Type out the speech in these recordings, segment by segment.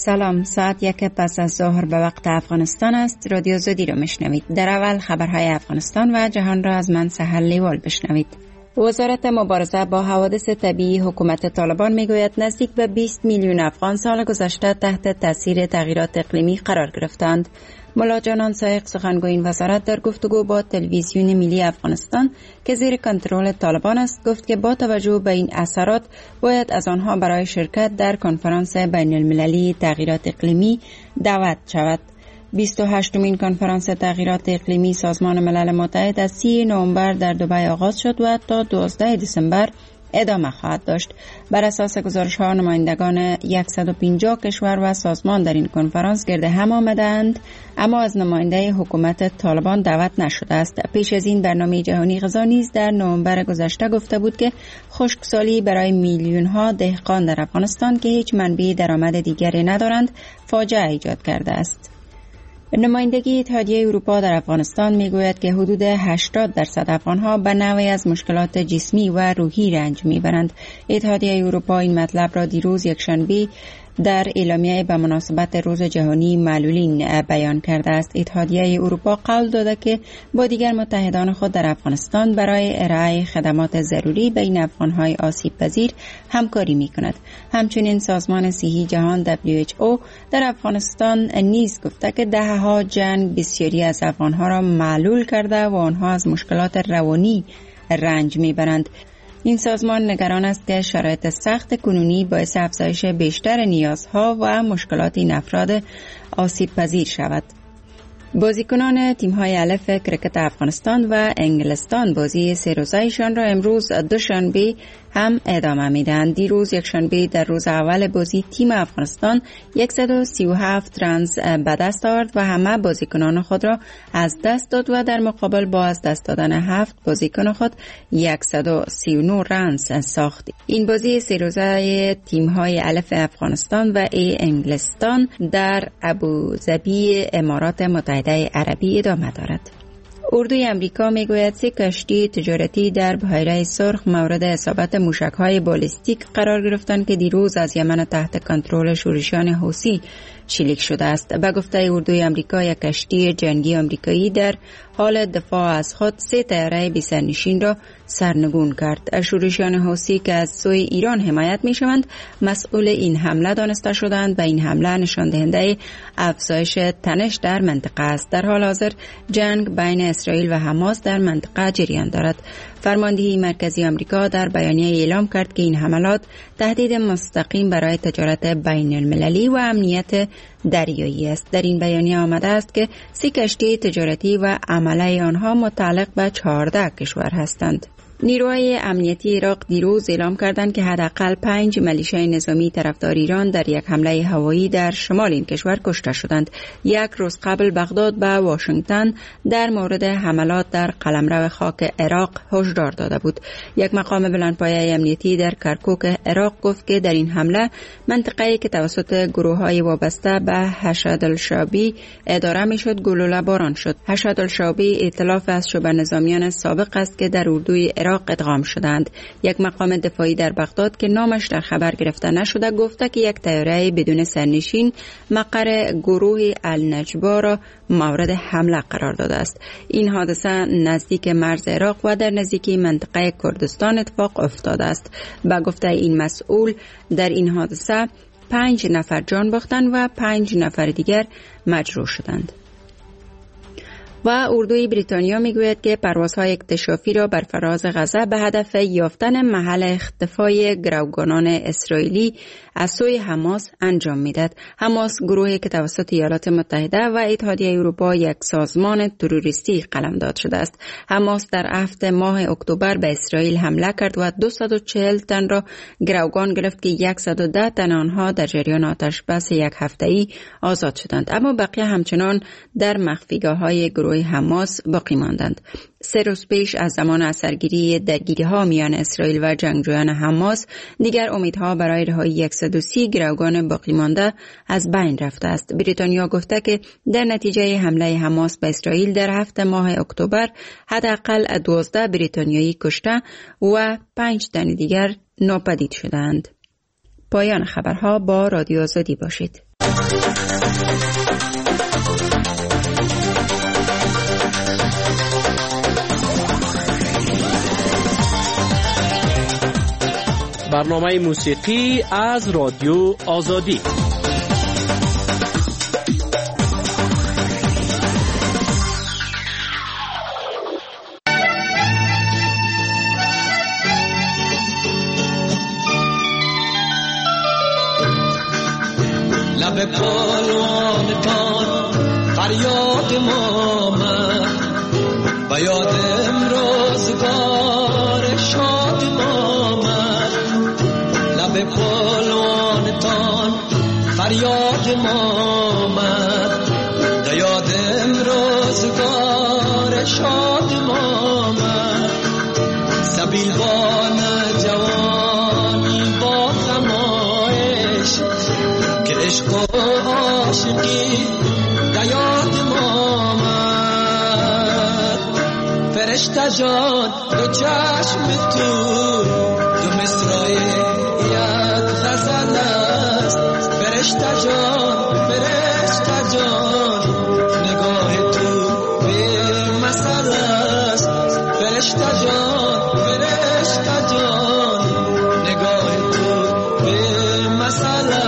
سلام، ساعت 1 پس از ظهر به وقت افغانستان است. رادیو زدی رو میشنوید. در اول خبرهای افغانستان و جهان را از من سحر لیوال بشنوید. وزارت مبارزه با حوادث طبیعی حکومت طالبان میگوید نزدیک به 20 میلیون افغان سال گذشته تحت تاثیر تغییرات اقلیمی قرار گرفتند. ملا جانان سایق سخنگوی این وزارت در گفتگو با تلویزیون ملی افغانستان که زیر کنترل طالبان است گفت که با توجه به این اثرات باید از آنها برای شرکت در کنفرانس بین المللی تغییرات اقلیمی دعوت شود. 28مین کنفرانس تغییرات اقلیمی سازمان ملل متحد از 30 نوامبر در دبی آغاز شد و تا 12 دسامبر ادامه خواهد داشت. بر اساس گزارش‌ها نمایندگان 150 کشور و سازمان در این کنفرانس گرد هم آمدند، اما از نماینده حکومت طالبان دعوت نشده است. پیش از این برنامه جهانی غذا نیز در نوامبر گذشته گفته بود که خشکسالی برای میلیون‌ها دهقان در افغانستان که هیچ منبع درآمد دیگری ندارند فاجعه ایجاد کرده است. نمایندگی اتحادیه اروپا در افغانستان میگوید که حدود 80% افغانها به نوعی از مشکلات جسمی و روحی رنج میبرند. اتحادیه اروپا این مطلب را دیروز یکشنبه در اعلامیه به مناسبت روز جهانی معلولین بیان کرده است. اتحادیه اروپا قول داده که با دیگر متحدان خود در افغانستان برای ارائه خدمات ضروری بین افغانهای آسیب پذیر همکاری می کند. همچنین سازمان صحی جهان WHO در افغانستان نیز گفته که دهه‌ها جنگ بسیاری از افغانها را معلول کرده و آنها از مشکلات روانی رنج می برند. این سازمان نگران است که شرایط سخت کنونی باعث افزایش بیشتر نیازها و مشکلات این افراد آسیب پذیر شود. بازیکنان تیم‌های الف کرکت افغانستان و انگلستان بازی سه روزه‌شان را امروز دوشنبه هم ادامه میدهند. دیروز یکشنبه در روز اول بازی تیم افغانستان 137 رنز به دست آورد و همه بازیکنان خود را از دست داد و در مقابل با از دست دادن 7 بازیکن خود 139 رنز ساخت. این بازی سه روزه تیم‌های الف افغانستان و انگلستان در ابوظبی امارات متحده عربی ادامه دارد. اردوی امریکا میگوید 3 کشتی تجارتی در بحیره سرخ مورد اصابت موشک‌های بالستیک قرار گرفتند که دیروز از یمن تحت کنترل شورشیان حوثی شلیک شده است. به گفته اردوی امریکا یک کشتی جنگی آمریکایی در حال دفاع از خود 3 طیاره بی‌سرنشین را سرنگون کرد. شورشیان حوثی که از سوی ایران حمایت می‌شوند مسئول این حمله دانسته شدند و این حمله نشان دهنده افزایش تنش در منطقه است. در حال حاضر جنگ بین اسرائیل و حماس در منطقه جریان دارد. فرماندهی مرکزی آمریکا در بیانیه اعلام کرد که این حملات تهدید مستقیم برای تجارت بین المللی و امنیت دریایی است. در این بیانیه آمده است که 3 کشتی تجارتی و عمله آنها متعلق به 14 کشور هستند. نیروهای امنیتی عراق دیروز اعلام کردند که حداقل 5 ملیشای نظامی طرفدار ایران در یک حمله هوایی در شمال این کشور کشته شدند. یک روز قبل بغداد به واشنگتن در مورد حملات در قلمرو خاک عراق هشدار داده بود. یک مقام بلندپایه امنیتی در کرکوک عراق گفت که در این حمله منطقه‌ای که توسط گروه‌های وابسته به حشد الشعبی اداره می‌شد گلوله باران شد. حشد الشعبی ائتلاف از شبه نظامیان سابق است که در اردوی عراق ادغام شدند. یک مقام دفاعی در بغداد که نامش در خبر گرفته نشده گفته که یک طیاره بدون سرنشین مقر گروه النجبا را مورد حمله قرار داده است. این حادثه نزدیک مرز عراق و در نزدیکی منطقه کردستان اتفاق افتاده است. با گفته این مسئول در این حادثه 5 نفر جان باختند و 5 نفر دیگر مجروح شدند. و اردوی بریتانیا میگوید که پروازهای اکتشافی را بر فراز غزه به هدف یافتن محل اختفای گروگانان اسرائیلی از سوی حماس انجام میدهد. حماس گروهی که توسط ایالات متحده و اتحادیه اروپا یک سازمان تروریستی قلمداد شده است. حماس در هفته ماه اکتبر به اسرائیل حمله کرد و 240 تن را گروگان گرفت که 110 تن آنها در جریان آتش بس یک هفته‌ای آزاد شدند، اما بقیه همچنان در مخفیگاه‌های گروه حماس باقی ماندند. 3 روز پیش از زمان اثرگیری درگیری‌ها میان اسرائیل و جنگجویان حماس دیگر امیدها برای رهایی 130 گروگان باقی مانده از بین رفته است. بریتانیا گفته که در نتیجه حمله حماس به اسرائیل در هفته ماه اکتبر حداقل 12 بریتانیایی کشته و 5 تن دیگر ناپدید شدند. پایان خبرها. با رادیو آزادی باشید. برنامه موسیقی از رادیو آزادی. لب پالوانتان فریاد ما آمد، و یاد امروزگار شاد ما آمد. لب پالوانتان فریاد ما آمد، و یاد امروزگار شاد ما آمد. سبیلوان جوانی با غمایش، که عشق و عاشقی در یاد ما آمد. فرشته جان دو چشم تو، دو مصرع یک غزل است. فرشته جان نگاه تو به مثل است. فرشته جان نگاه تو به مثل است.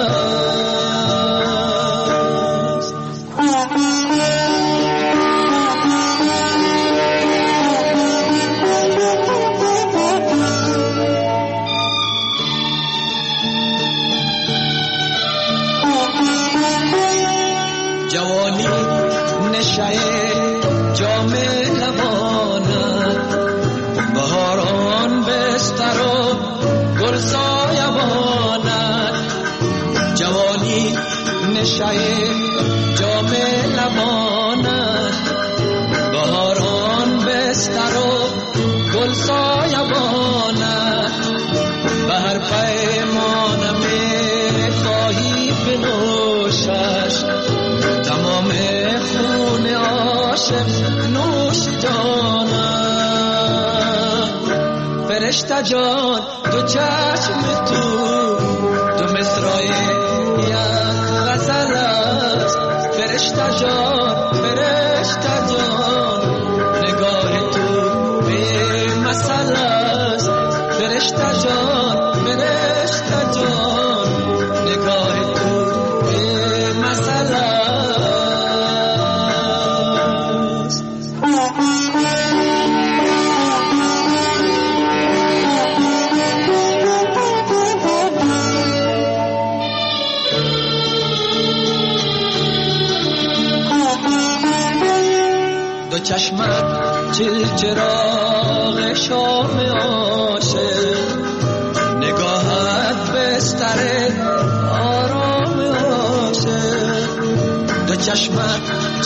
جوانی نشه جام لبانت، بهاران بستر و گل سایبانت. جوانی نشه جام لبانت، بهاران بستر و گل سایبانت. به هر پیمانم خواهی بنوشش، تمام خون عاشق نوش جانم. فرشته جان دو چشم تو، دو مصرع یک غزل است. فرشته جان نگاه تو به مثل است. فرشته جان نگاه تو به مثل است. دو چشمت چراغ شام عاشق، نگاهت بستر آرام عاشق. دو چشمت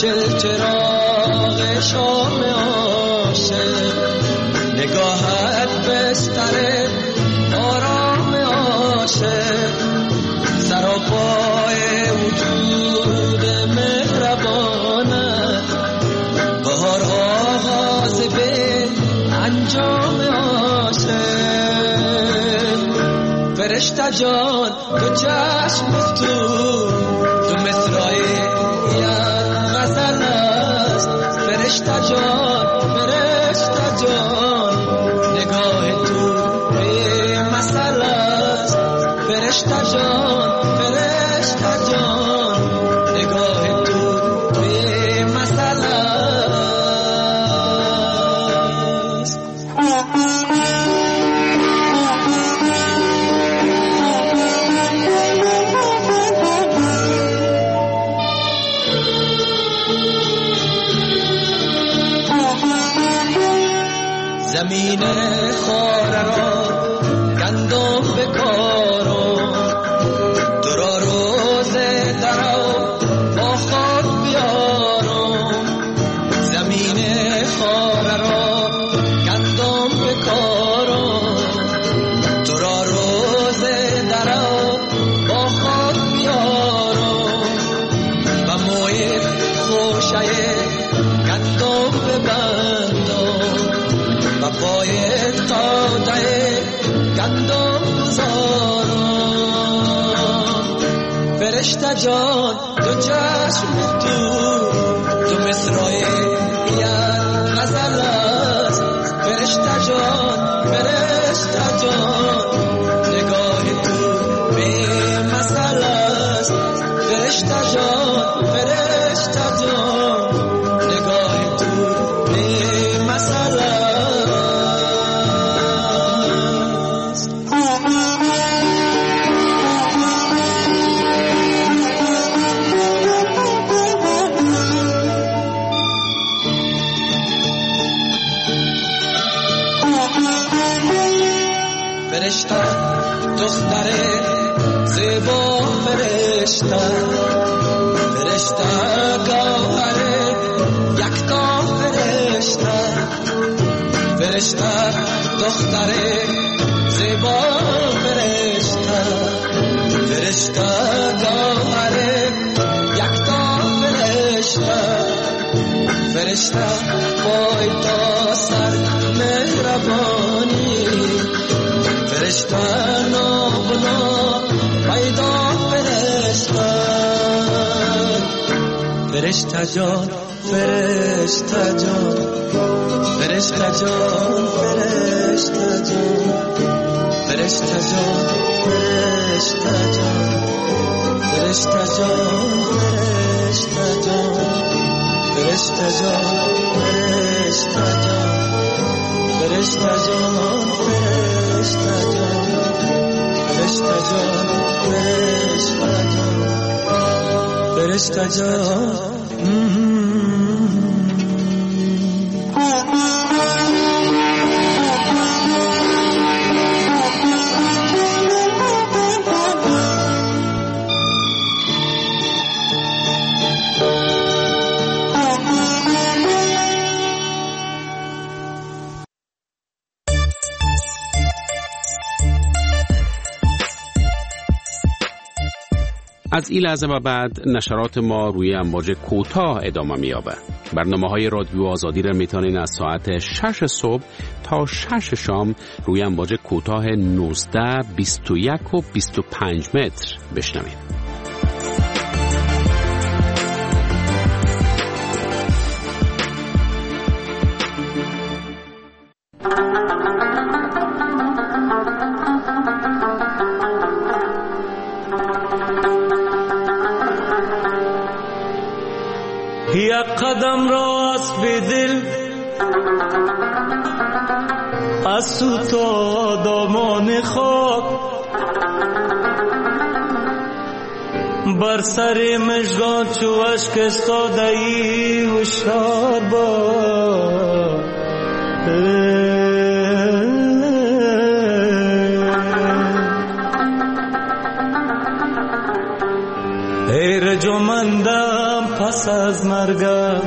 چراغ شام عاشق، نگاهت بستر آرام عاشق. سراپای وجود مهربانت، بهار آغاز به انجام عاشق. فرشته جان دو چشم تو، دو مصرع یک غزل است. فرشته جان نگاه تو به مثل است. فرشته جان نگاه تو به مثل است. زمین خاره را گندم بکارم، تو را روز درو با خاک بیارم. زمین خاره را گندم بکارم، تو را روز درو با خاک بیارم. و موی خوشه گندم ببندم، و پای تاده گندم گذارم. فرشته جان تو چشم تو مصرای یک غزل است. فرشته جان فرشته جان نگاه تو بی مثل است. فرشته جان فرشته جان نگاه تو بی مثل است. فرشته دختر زیبا فرشته فرشته گوهر یکتا فرشته فرشته دختر زیبا فرشته فرشته گوهر یکتا فرشته فرشته پای تا سر مهربانی فرشته نابنا پیدا فرشته فرشته جان فرشته جان فرشته جان فرشته جان فرشته جان فرشته جان فرشته جان فرشته جان فرشته جان فرشته جان فرشته جان فرشته جان فرشته جان فرشته جان فرشته جان از این لحظه و بعد نشرات ما روی امواج کوتاه ادامه می‌یابد. برنامه‌های رادیو آزادی را می‌تونین از ساعت 6 صبح تا 6 شام روی امواج کوتاه 19، 21 و 25 متر بشنوید. یک قدم راست به دل از سو تا دامان خاک بر سر مژگان چو اشک استاده ای هوشیار باش. ای رجمندم پس از مرگم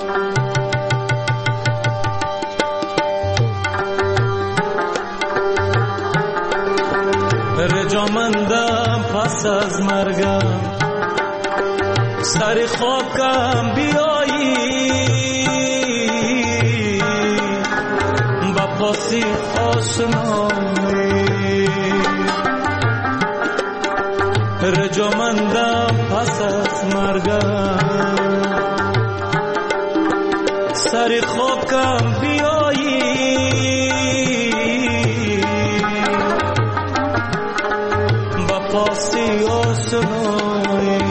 رجمندم پس از مرگم سر خاکم بیایی با پاسی آشنایی رجمندم پس از مرگم سر خاکم بیایی با پاسی آشنایی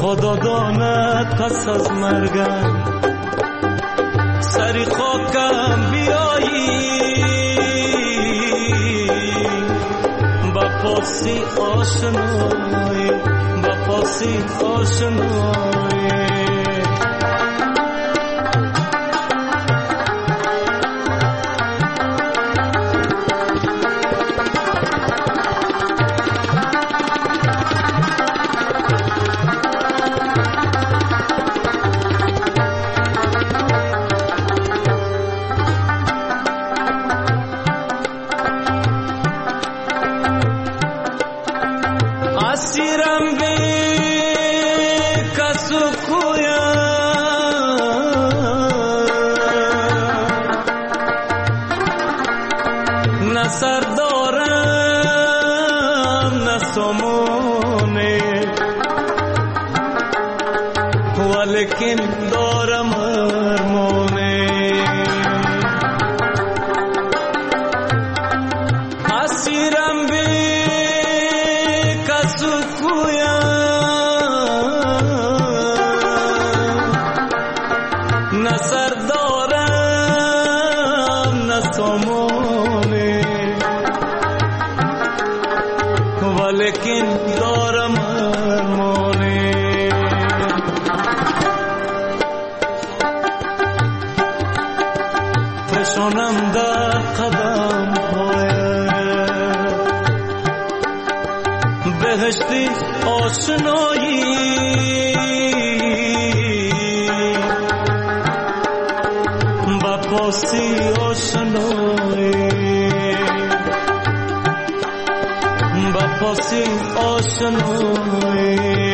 خدا داند پس از مرگم سری خاکم بیایی با پاسی آشنایی با پاسی آشنایی لیکن دارم ارمانه اسیرم بی کسو کویا نه سر دارم نه سامانه ولیکن دارم ارمانه فشانم در قدم های بهشتی آشنایی با پاسی آشنایی با پاسی آشنایی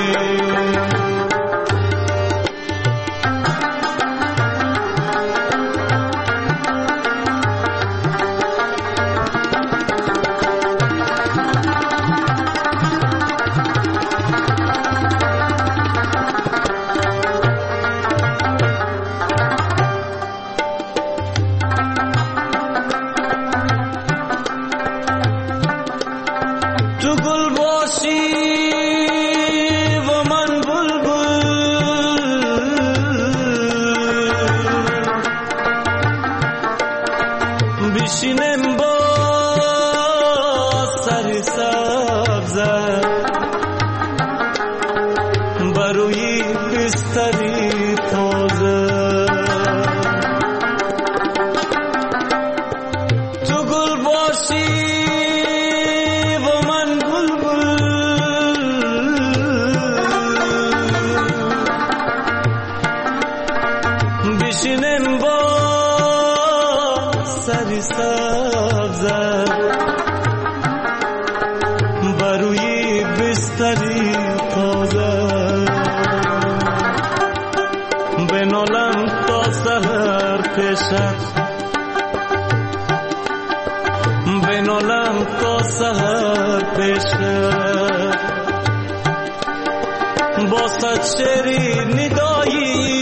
بشینم با سر سبز بروی بستری تازه تو گل باشی و من بلبل بشینم با سری سبز بروی بستری تازه بنالم تا سحر پیشت بنالم تا سحر پیشت با صد شعری ندایی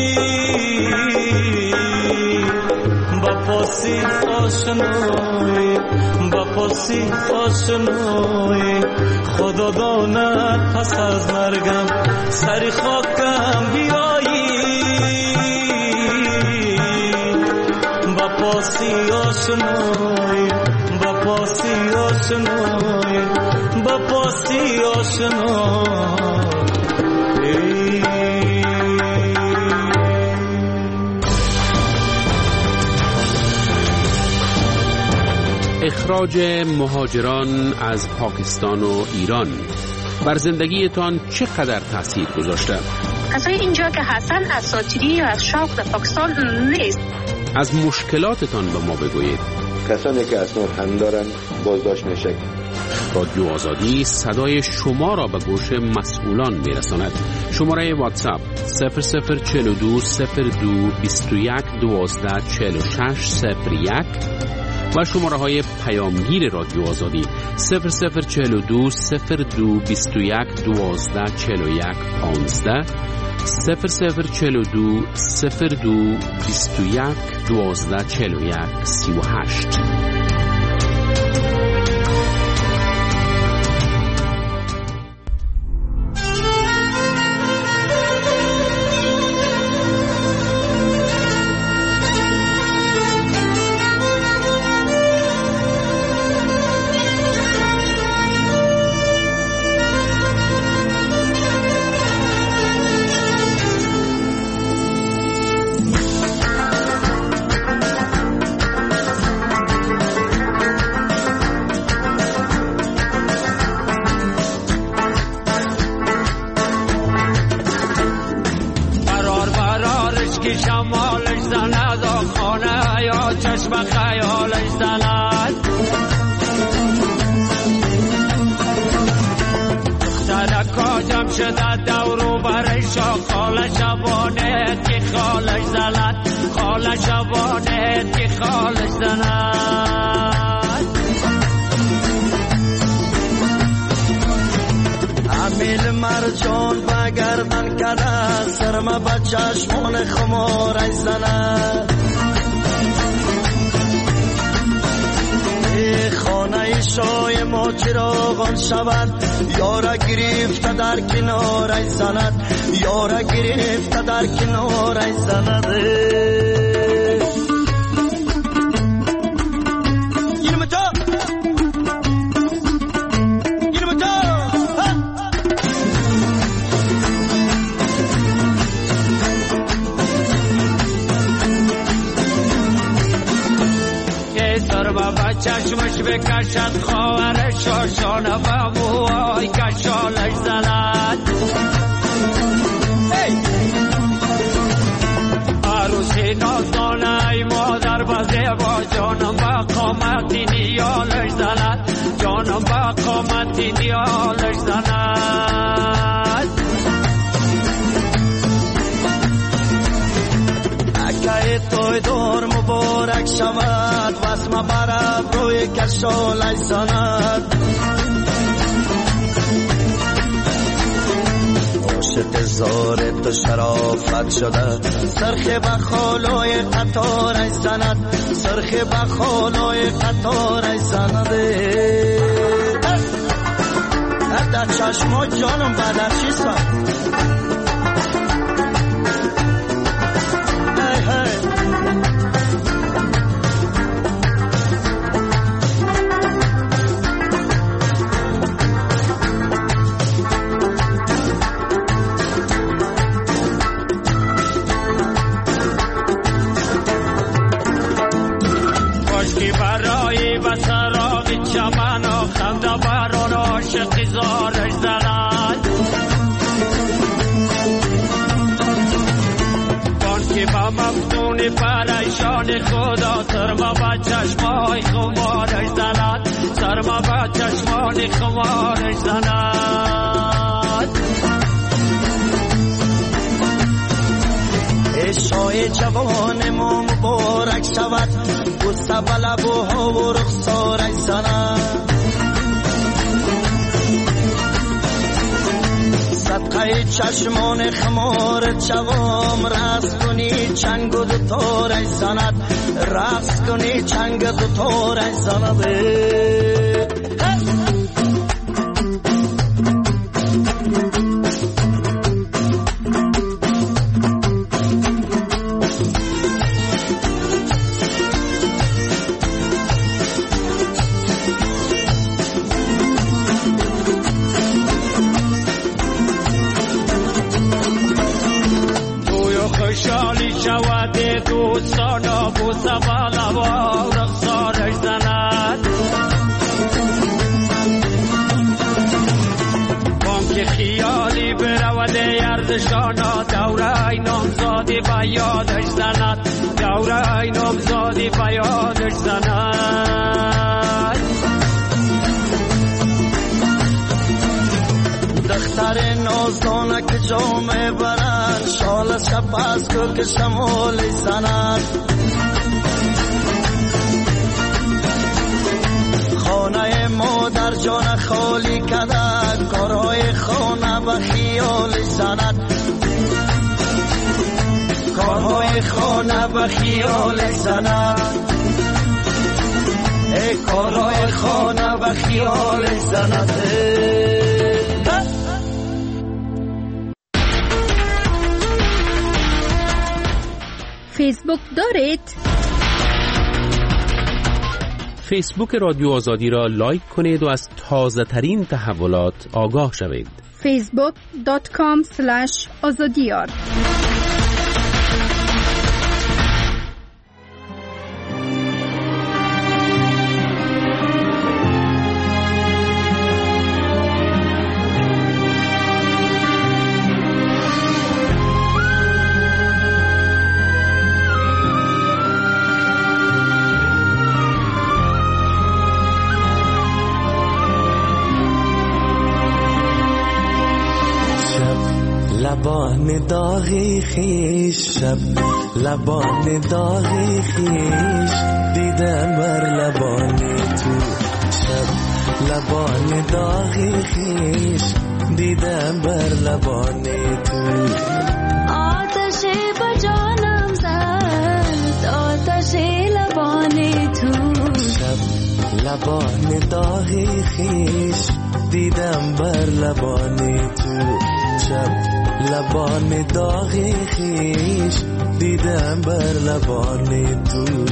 با پاسی آشنایی با پاسی آشنایی خدا داند پس از مرگم سری خاکم بیایی با پاسی آشنایی با پاسی آشنایی با پاسی آشنایی اخراج مهاجران از پاکستان و ایران بر زندگیتان چقدر تأثیر گذاشته؟ کسای اینجا که هستن اساطیری یا از شوق در پاکستان نیست. از مشکلاتتان به ما بگویید. کسانی که اسناد هم دارن بازداشت میشه. رادیو آزادی صدای شما را به گوش مسئولان میرساند. شماره واتساپ 0042 02 21 12 46 01 و شماره های پیامگیر رادیو آزادی 0042 02 21 12 41 15 0042 02 21 12 41 38. کاجم شده دورو برشا خال شبانه که خالش زند خال شبانه که خالش زند امیل مرجان بگردن کده سرما با چشمان خمارش زند خانه شای ما چراغان شود یارا گرفته در کنارش زند یارا گرفته در کنارش زند چشمش بکشد خواهر شاشانه و موهای کشالش زند عروسی نازدانه ای مادر بزه با جانم با قامتی نیالش زند جانم با قامتی نیالش زند اکه توی دور مبارک شود واسم برد روی کشالش زند عاشق زار تو شرافت شده سرخ بخالای قطارش زند سرخ بخالای قطارش زند در چشما جانم بدر چی سن زارش زند بان که با مفتون پریشان خدا سرما با چشمان خمارش زند سرما با چشمان خمارش زند عشای جوان ما مبارک شود بوسه به لبوها و رخسارش زند صدقه چشمان خمار جوام رقص کنی چنگ و دوتارش زند رقص کنی چنگ و دوتارش زند خوشحالی شود دوستانا بوسه بالا و رخسارش زند بانک خیالی برود ارزشانا دوره نامزادی به یادش زند دوره نامزادی به یادش زند دختر نازدانه که جامه برند شال شب از گل که شمالی زند خانه مادر جان خالی کده کارهای خانه به خیال زند کارهای خانه به خیال زند ای کارهای خانه به خیال زند فیسبوک دارید؟ فیسبوک رادیو آزادی را لایک کنید و از تازه ترین تحولات آگاه شوید. facebook.com/azadiyar لبان داغی خیش شب لبان داغی خیش دیدم بر لبان تو شب لبان داغی خیش دیدم بر لبان تو آتش با جانم زد آتش لبان تو شب لبان داغی خیش دیدم بر لبان تو شب لبان داغی خیش دیدم بر لبان تو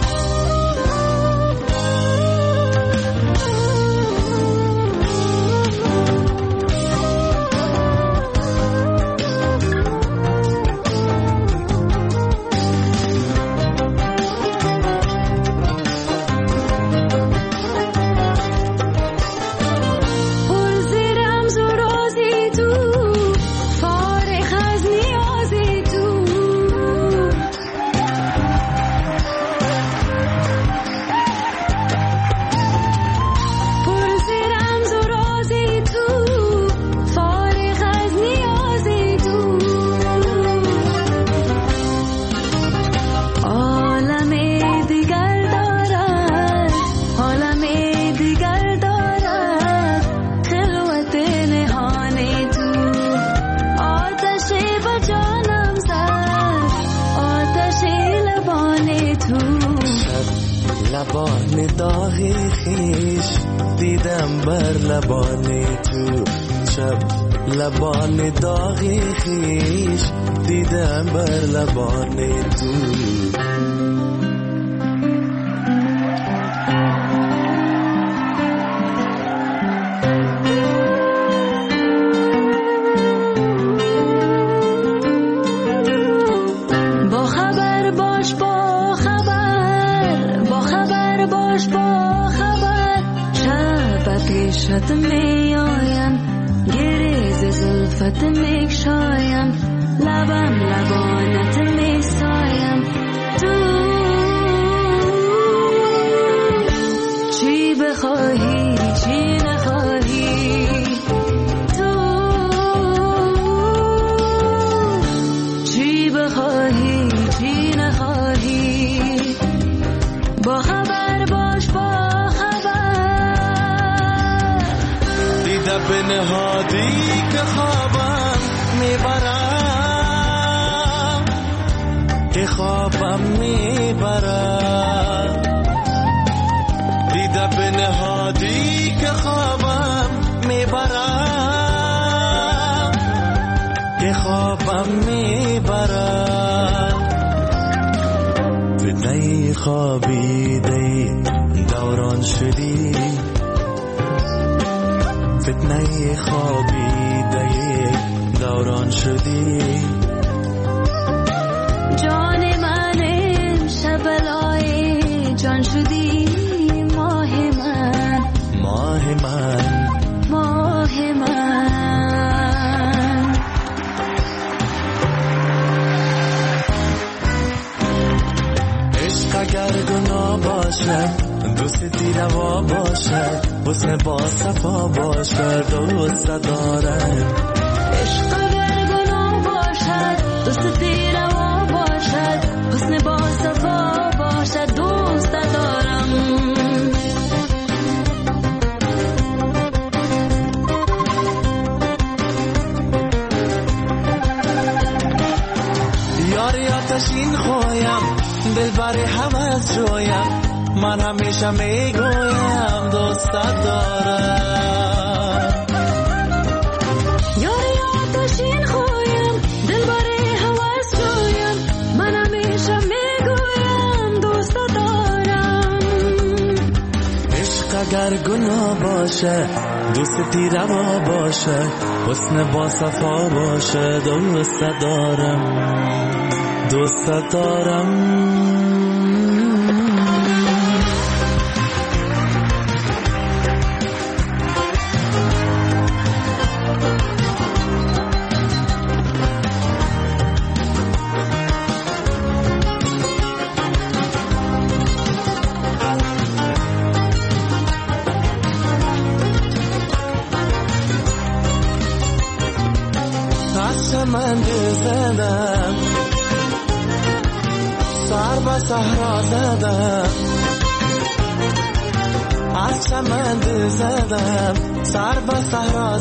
لبان داغی خیش دیدم بر لبان تو شب لبان داغی خیش دیدم بر لبان تو شد می آیم گریز زلفت می شایم لبم لبانت می سایم تو چی بخواهی چی نخواهی تو چی بخواهی چی نخواهی با خبر باش با به نهادی که خوابم میبرم که خوابم میبرم دیده به نهادی که خوابم میبرم که خوابم میبرم فتنه خوابیده دوران شدی فتنه خوابیده دوران شدی جان من امشب لای جان شدی ماه من ماه من ماه من عشق اگر گناه باشد دوستی روا باشد حسن با صفا باشد دوست دارم عشق اگر گناه باشد دوستی روا باشد حسن با صفا باشد دوست دارم یاری آتشین خوایم دل بری حوض جویم من همیشه میگویم دوست دارم یاری آتشین خوایم دل بری حوض جویم من همیشه میگویم دوست دارم عشق اگر گناه باشه دوستی روا باشه حسن با صفا باشه دوست دارم دوست دارم چمند زدم سر به صحرا زدم از چمند زدم سر به صحرا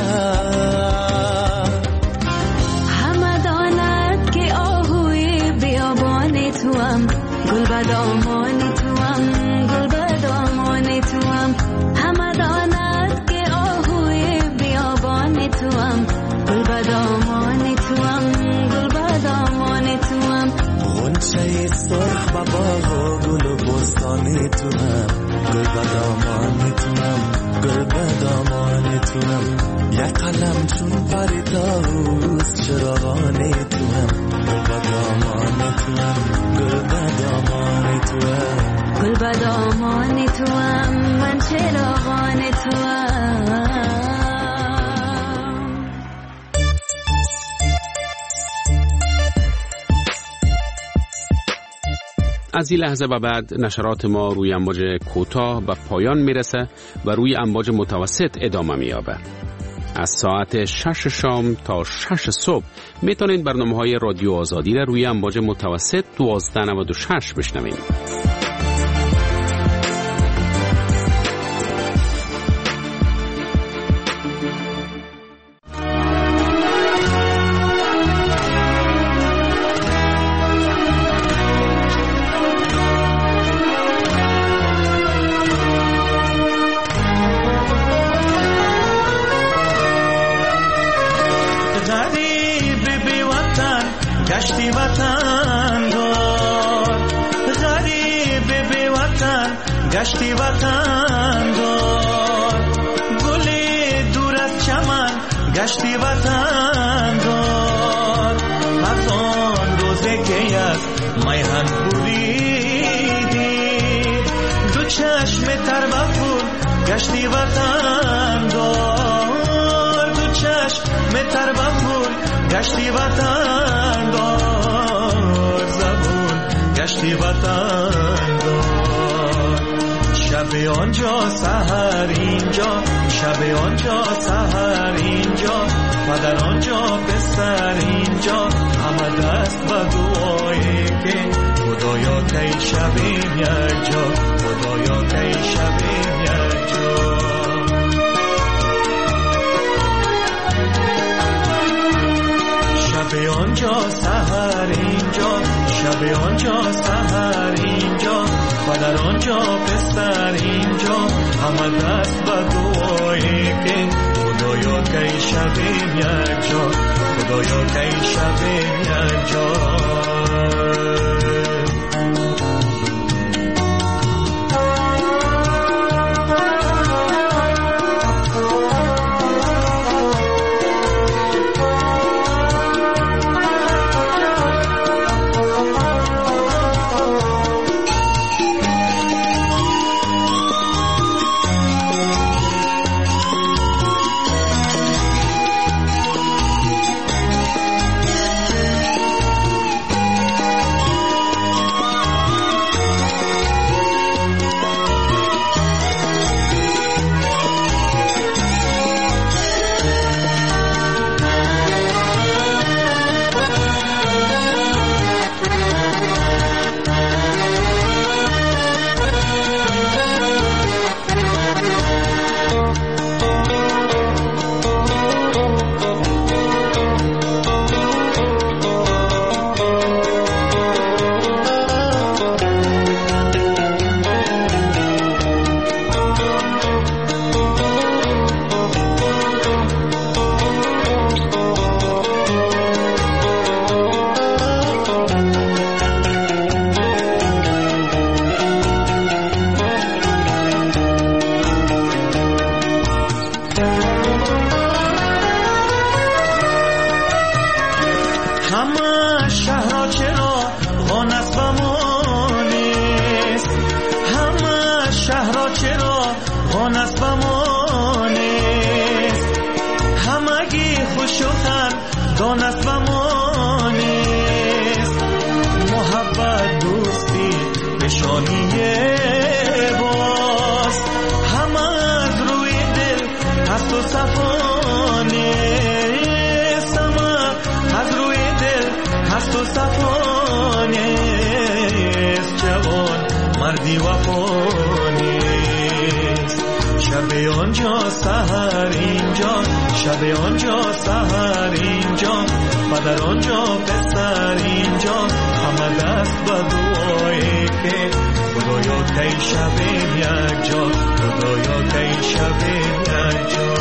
زدم همه داند که آهوی بیابان توام گل به دامان توام گل به دامان توام همه داند که آهوی بیابان توام گل به دامان توام گل به دامان توام غنچه سرخ و باغ و گل و بستان توام گل به دامان توام گل به دامان توام یک قلم چون پری طاووس چراغان توام گل به دامان توام گل به دامان توام گل به دامان توام من چراغان توام. از این لحظه و بعد نشرات ما روی امواج کوتاه به پایان میرسه و روی امواج متوسط ادامه مییابه. از ساعت 6 شام تا 6 صبح میتونید برنامه‌های رادیو آزادی را روی امواج متوسط 1296 بشنوید. گشتی وطن دار غریب بی وطن گشتی وطن دار گلی دور از چمن گشتی وطن دار از آن روزه که از میهن بریدی دو چشم تر بخور گشتی وطن دار دو چشم تر بخور گشتی وطن دار زبون گشتی وطن دار شب آنجا سحر اینجا شب آنجا سحر اینجا و در آنجا پسر اینجا همه دست به دعایی که خدایا کی شبیم یک جا خدایا کی شبیم یک جا شب آنجا سحر اینجا شب آنجا سحر اینجا و در آنجا پسر اینجا همه دست به دعایی که خدایا کی شبیم یک جا خدایا کی شبیم یک جا و صفا نیست، جوان مردی وفا نیست. شب آنجا سحر اینجا، شب آنجا سحر اینجا، پدر آنجا پسر اینجا، همه دست به دعایی که خدایا کی شبیم یک جا، خدایا کی شبیم یک جا.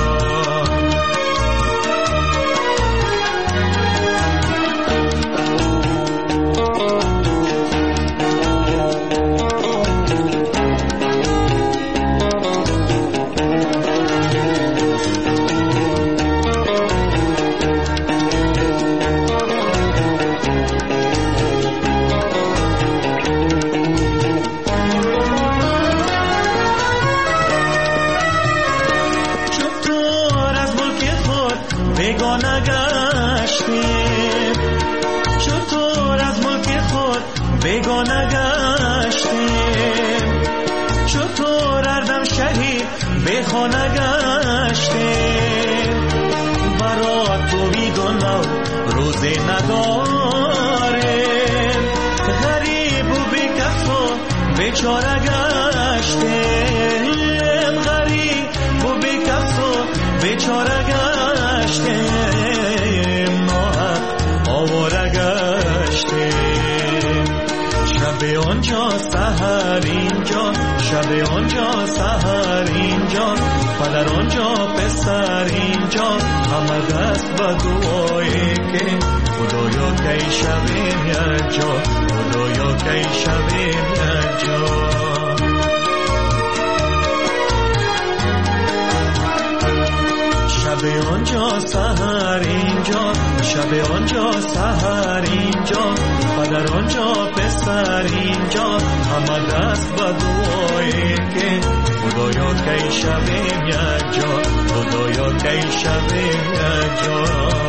بیگانه گشتیم، چطور اردم شهید به خانه گشتیم. برای تو بیگانه روزی نداریم، غریب و بیکس و بیچاره گشتیم، غریب و بیکس و بیچاره گشتیم، ناحق آواره گشتیم. شب آنجا سحر اینجا، شب آنجا سحر اینجا، پدر آنجا پسر اینجا، همه دست به دعایی که خدایا کی شبیم یک جا، خدایا کی شبیم یک جا. شب آنجا سحر اینجا، شب آنجا سحر اینجا، پدر آنجا پسر اینجا، همه دست به دعایی که خدایا کی شبیم یک جا، خدایا کی شبیم یک جا.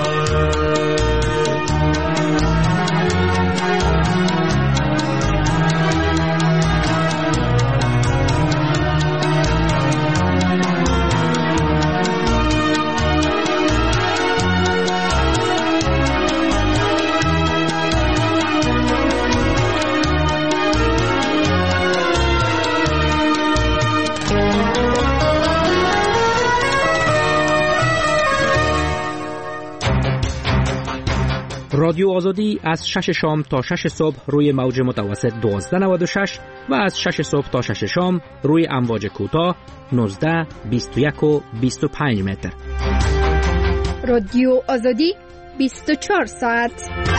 رادیو آزادی از 6 شام تا 6 صبح روی موج متوسط 1296 و از 6 صبح تا 6 شام روی امواج کوتاه 19، 21 و 25 متر. رادیو آزادی 24 ساعت.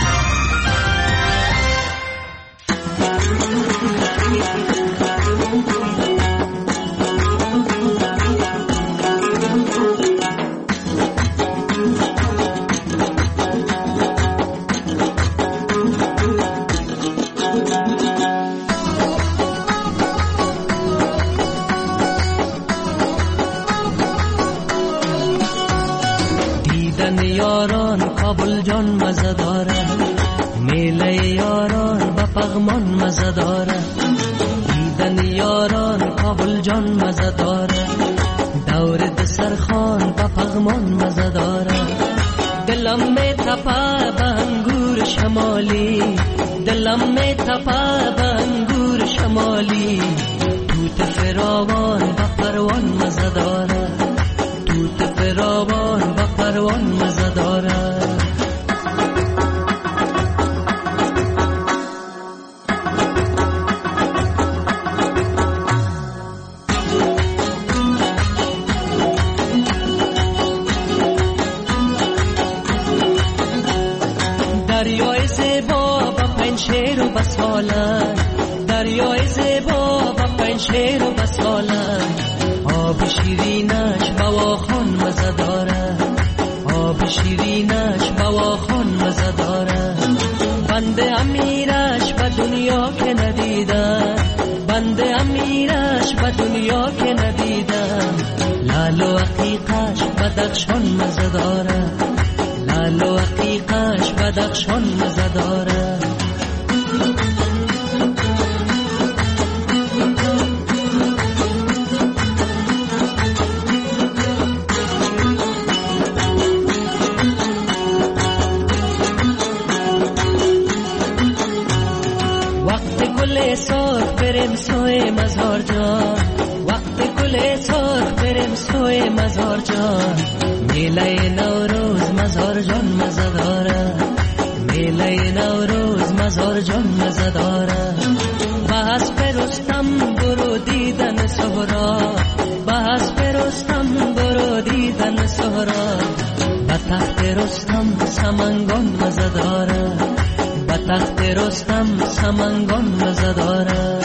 یاران کابل جان مزه داره، میله یاران با پغمان مزه داره. دیدن یاران کابل جان مزه داره، دور دسترخوان با پغمان مزه داره. دلم می تپه به انگور شمالی، دلم می تپه به انگور شمالی. توت فراوان با پروان مزه داره، توت فراوان با پروان مزه داره. دریای زیبا با پنشیر و بسالن، دریای زیبا با پنشیر و بسالن. آب شیرینش بواخان مزه داره، آب شیرینش بواخان مزه داره. بنده امیرش به دنیا که ندیدم، بنده امیرش به دنیا که ندیدم. لال و عقیقش بدخشان مزه داره، لال و عقیقش بدخشان مزه داره. گل سرخ بریم سوی مزار جان، وقت گل سرخ بریم سوی مزار جان. میله نوروز مزار جان مزه داره، میله نوروز مزار جان مزه داره. بس پرستم برو دیدن سهرا، بس پرستم برو دیدن سهرا. به تخت رستم سمنگان مزه داره، به تخت رستم سمنگان مزه داره.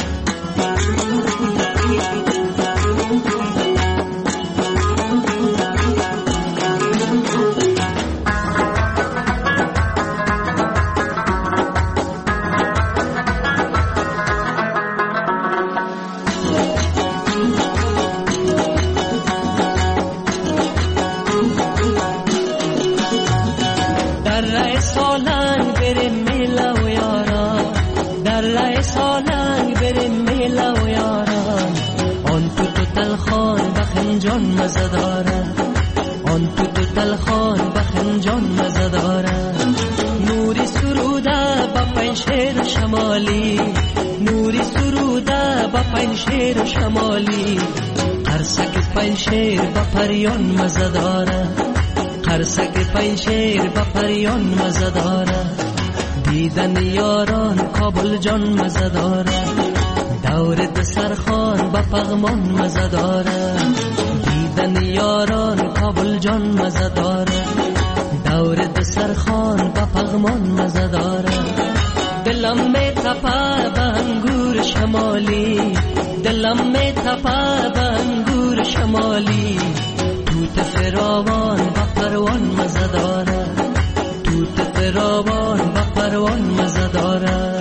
جان مزه داره، آن تو تلخان بخنجان مزه داره. نوری سروده با پنشیر شمالی، نوری سروده با پنشیر شمالی. قرصک پنشیر با پریان مزه داره، قرصک پنشیر با پریان مزه داره. دیدن یاران کابل جان مزه داره، دور دسترخوان با پغمان مزه داره. دیدن یاران کابل جان مزه داره، دور دسترخوان با پغمان مزه داره. دلم می تپه به انگور شمالی، دلم می تپه به انگور شمالی. توت فراوان با پروان مزه داره، توت فراوان با پروان مزه داره.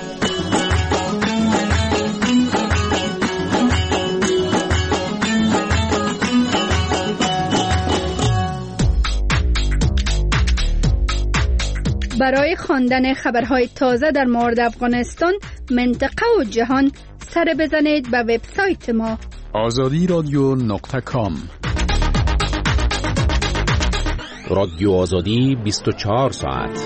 برای خواندن خبرهای تازه در مورد افغانستان، منطقه و جهان سر بزنید به وبسایت ما azadiradyo.com. رادیو آزادی 24 ساعت.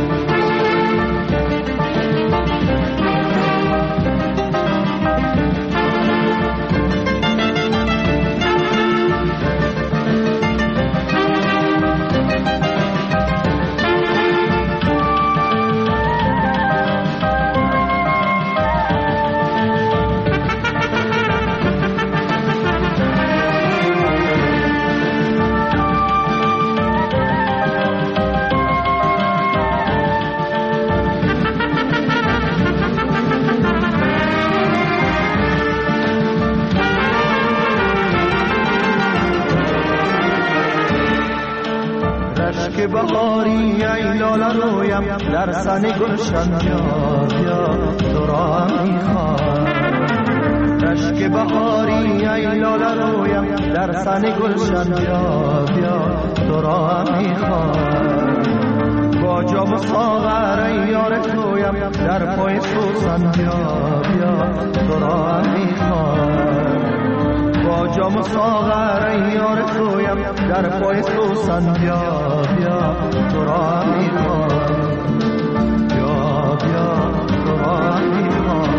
بهاری ای لاله رویم در سن گلشن بیا بیا تو را میخوام. رشک بهاری ای لاله رویم در سن گلشن بیا بیا تو را میخوام. با جام ساغر ای یار تویم در پای سوسن بیا بیا تو را میخوام. با جام ساغر ای یار تویم در پای سوسن بیا بیا تو را میخوام. بیا بیا تو را میخوام.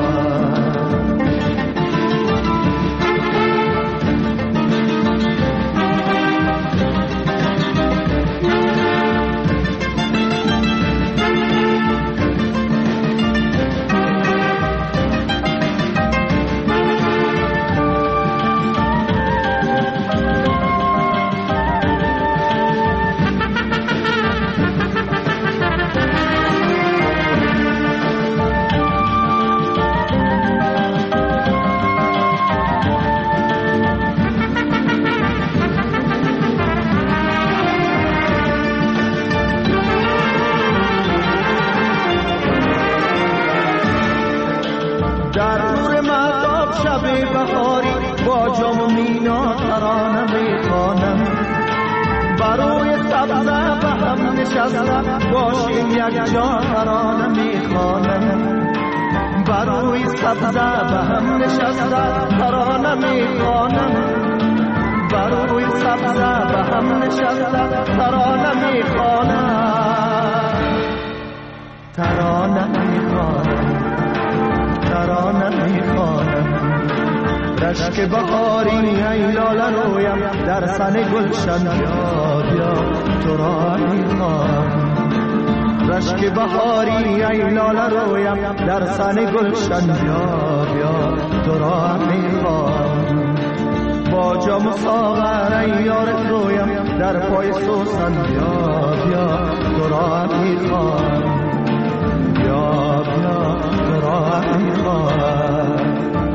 باشیم یک جا ترانه میخوانم. بروی سبزه به هم نشسته ترانه میخوانم. بروی سبزه به هم نشسته ترانه میخوانم. ترانه میخوانم. رشک بهاری ای لاله رویم در سن گلشن بیا بیا تو را میخوام رشک بهاری ای لاله رویم در سن گلشن بیا بیا تو را میخوام با جام و ساغر ای یار رویم در پای سوسن بیا بیا تو را میخوام بیا بیا تو را میخوام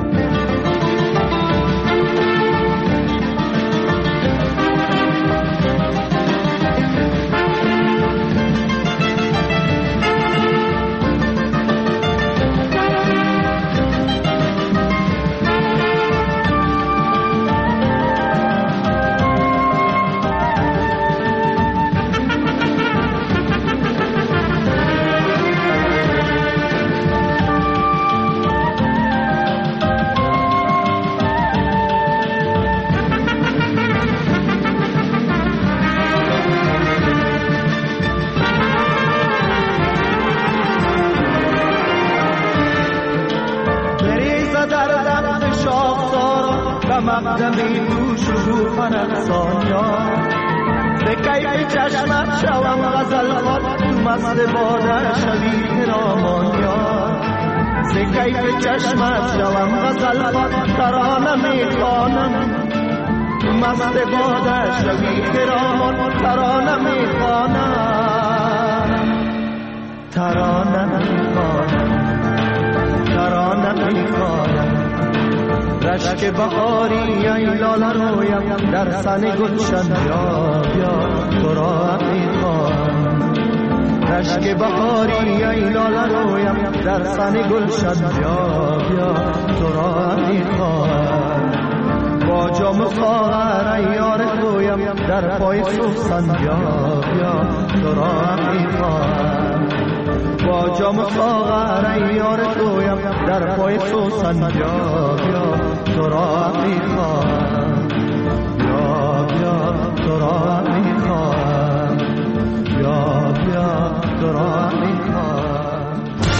مقدمی تو شکوفن افسانیان به کیف چشمت شوم غزل خواد تو مست باده شوی پیرامانیان به کیف چشمت شوم غزل خواد ترانه میخوانم تو مست باده شوی پیرامان ترانه میخوانم ترانه میخوانم ترانه میخوانم رشک بهاری ای لاله رویم در سن گلشن بیا بیا تو را میخوام رشک بهاری ای لاله رویم در سن گلشن بیا بیا تو را میخوام با جام و ساغر ای یار رویم در پای سوسن بیا بیا تو را میخوام با جام و ساغر ای یار رویم در پای سوسن بیا بیا تو را میخوام بیا بیا تو را میخوام بیا بیا تو را میخوام.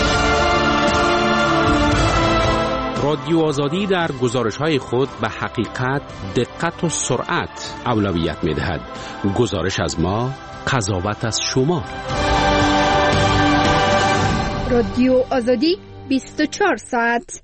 رادیو آزادی در گزارش‌های خود به حقیقت، دقت و سرعت اولویت می‌دهد. گزارش از ما، قضاوت از شما. رادیو آزادی 24 ساعت.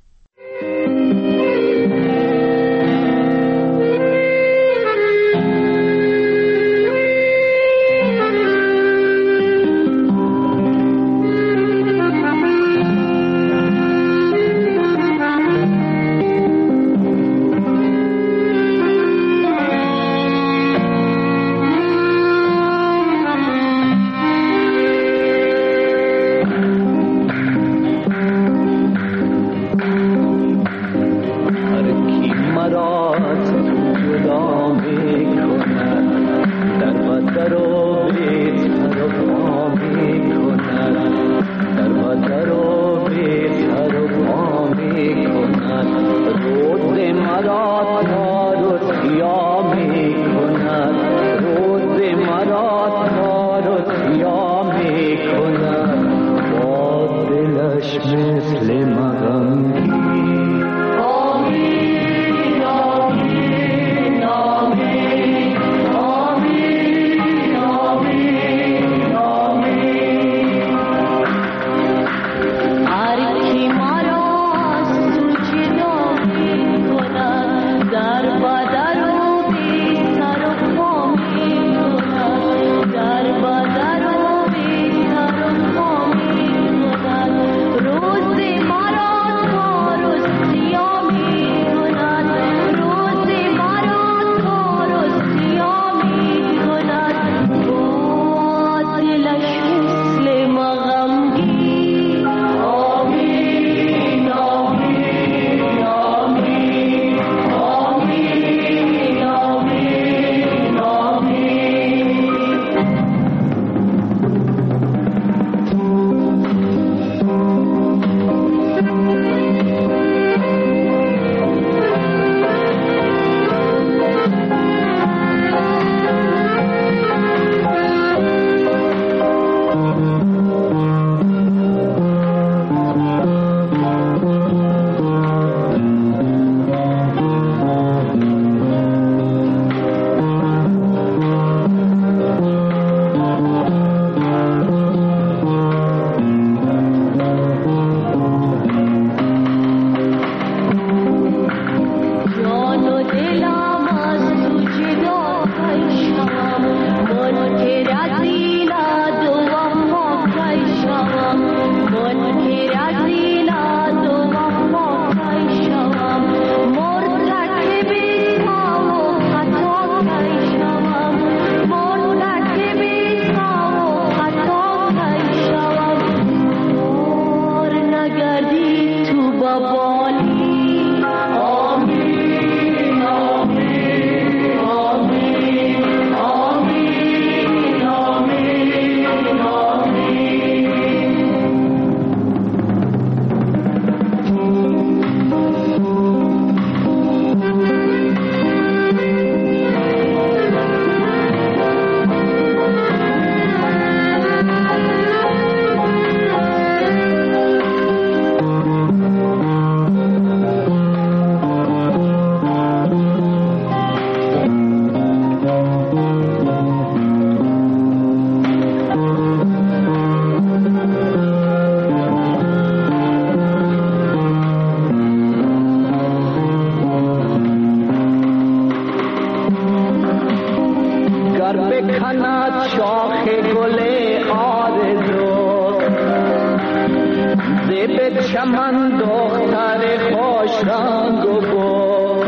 چمن دختر خوش رنگ و بو،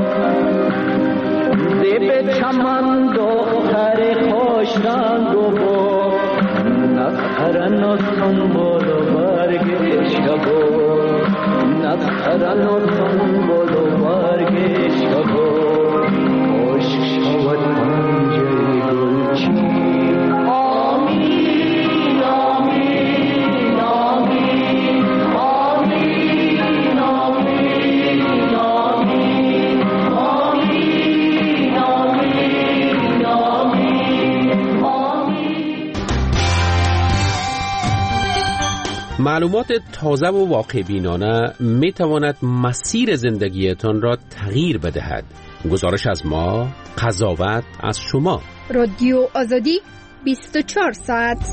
زیب چمن دختر خوش رنگ و بو، نخرن و سنبول و برگ شبو، نخرن و سنبول و برگ شبو، عشق شود پنجه گلچین. معلومات تازه و واقع بینانه می تواند مسیر زندگیتان را تغییر بدهد. گزارش از ما، قضاوت از شما. رادیو آزادی 24 ساعت.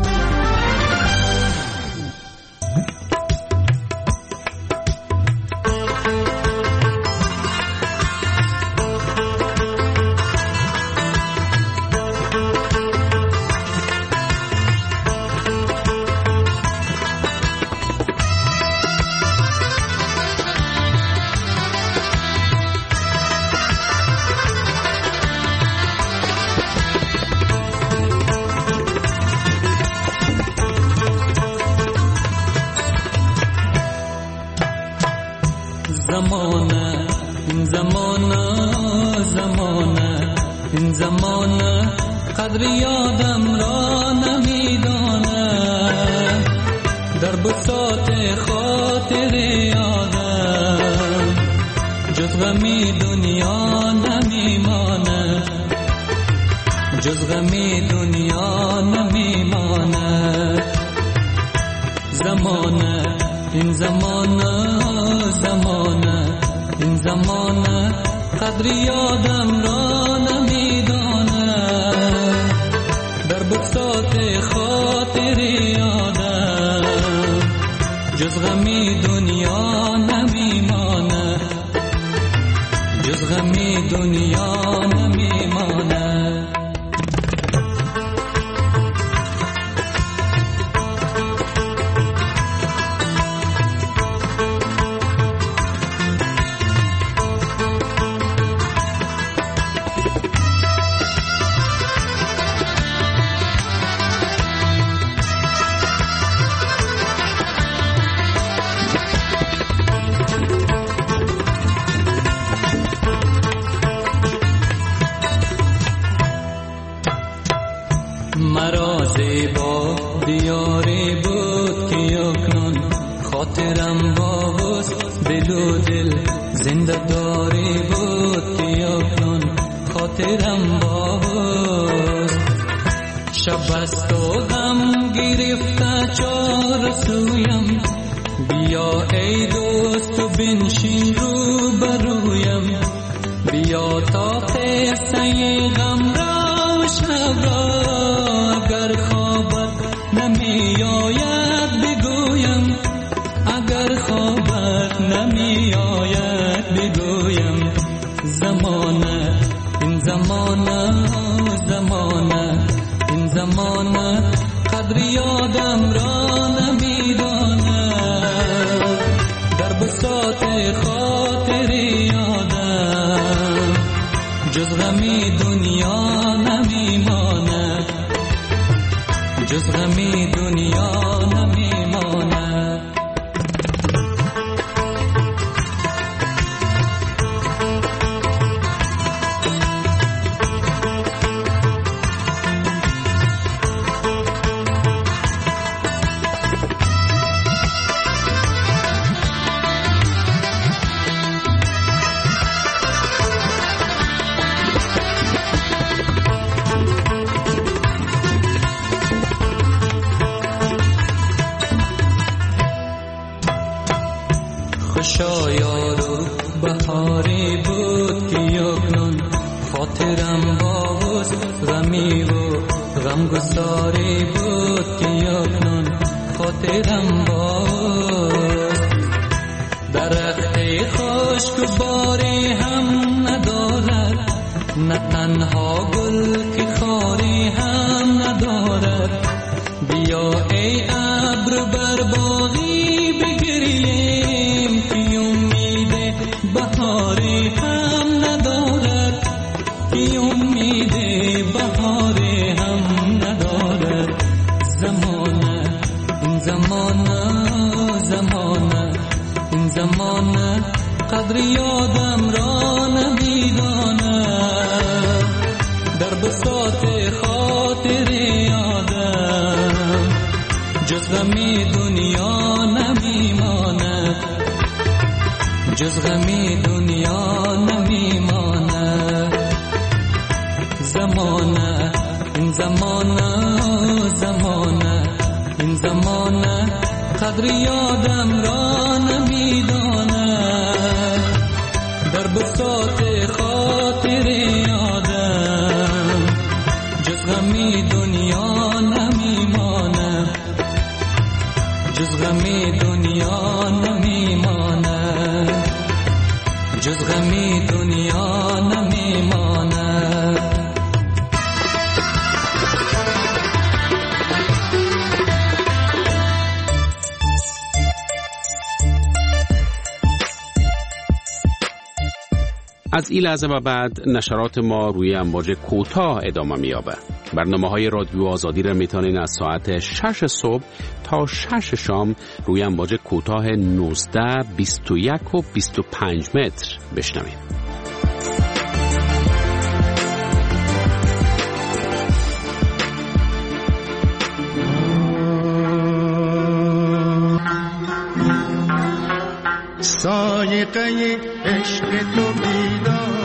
این زمانه قدر یادم را نمیدانم، در بساط خاطر یادم جز غمی دنیا نمیماند، جز غمی دنیا نمیماند. زمانه این زمانه، زمانه این زمانه قدر یادم را نمیدانم، در بساط خاطر یادم جز غمی دنیا نمیماند، جز غمی دنیا نمیماند. مرا زیبا دیاری بود که اکنون خاطرم باز، دل و دل زنده داری بود که اکنون خاطرم باز. شب است و غم گرفته چار سویم، بیا ای دوست و بنشین رو برویم، بیا تا قصه غم را شب را اگر خوابت نمی آید بگویم، اگر خوابت نمی آید بگویم. زمانه این زمانه، زمانه این زمانه قدر یادم را نمی داند، در بساط خاطر یادم جز غمی دنیا نمیماند، جز غمی دنیا نمیماند. شایارو بهاری بود که اکنون خاطرم باز، غمی و غمگساری بود که اکنون خاطرم باز. درخت خشک باری هم ندارد، نه تنها گل که خاری هم ندارد. بیا ای ابر بر باغی بگریم که امید بهاری هم ندارد، که امید بهاری هم ندارد. زمانه این زمانه قدر یادم را نمیداند، در بساط خاطر یادم جز غمی دنیا نمیماند، جز غمی دنیا نمیماند. زمانه این زمانه قدر یادم را نمیداند، در بساط خاطر یادم جز غمی دنیا نمیماند، جز غمی دنیا نمیماند، جز غمی دنیا نمیماند. از این لحظه و بعد نشرات ما روی امواج کوتاه ادامه می‌یابه. برنامه‌های رادیو آزادی را میتونین از ساعت 6 صبح تا 6 شام روی امواج کوتاه 19، 21 و 25 متر بشنوید. سایقه عشق تو بیدار